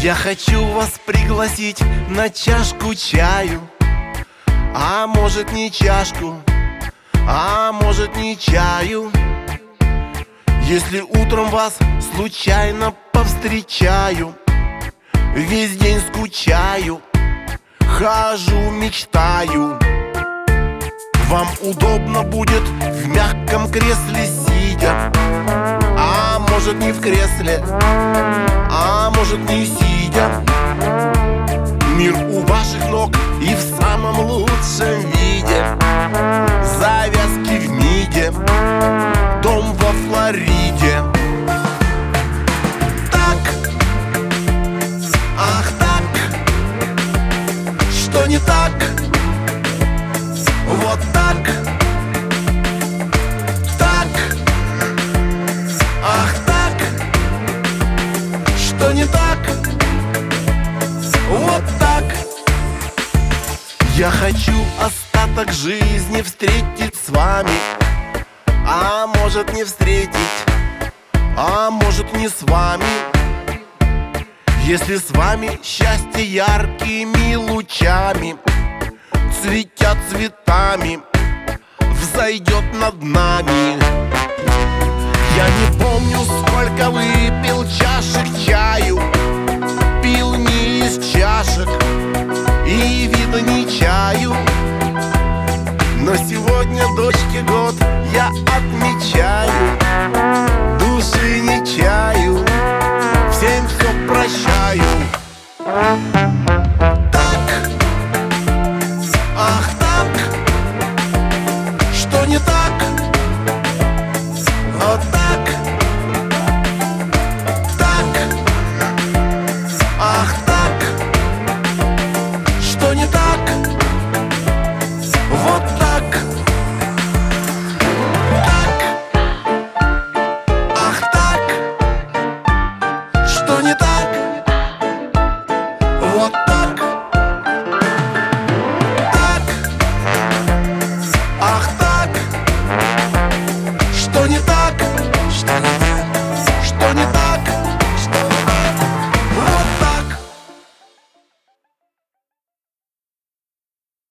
Я хочу вас пригласить на чашку чаю. А может не чашку, а может не чаю. Если утром вас случайно повстречаю, весь день скучаю, хожу, мечтаю. Вам удобно будет в мягком кресле сидя, а может не в кресле, а может не сидя. Мир у ваших ног и в самом лучшем виде. Завязки в миде, дом во Флориде. Так, ах так, что не так? Вот так, так, ах так, что не так? Вот так. Я хочу остаток жизни встретить с вами, а может не встретить, а может не с вами. Если с вами счастье яркими лучами цветят цветами, взойдет над нами. Я не помню, сколько выпил чашек чаю, пил не из чашек и видно не чаю. Но сегодня дочке год я отмечаю.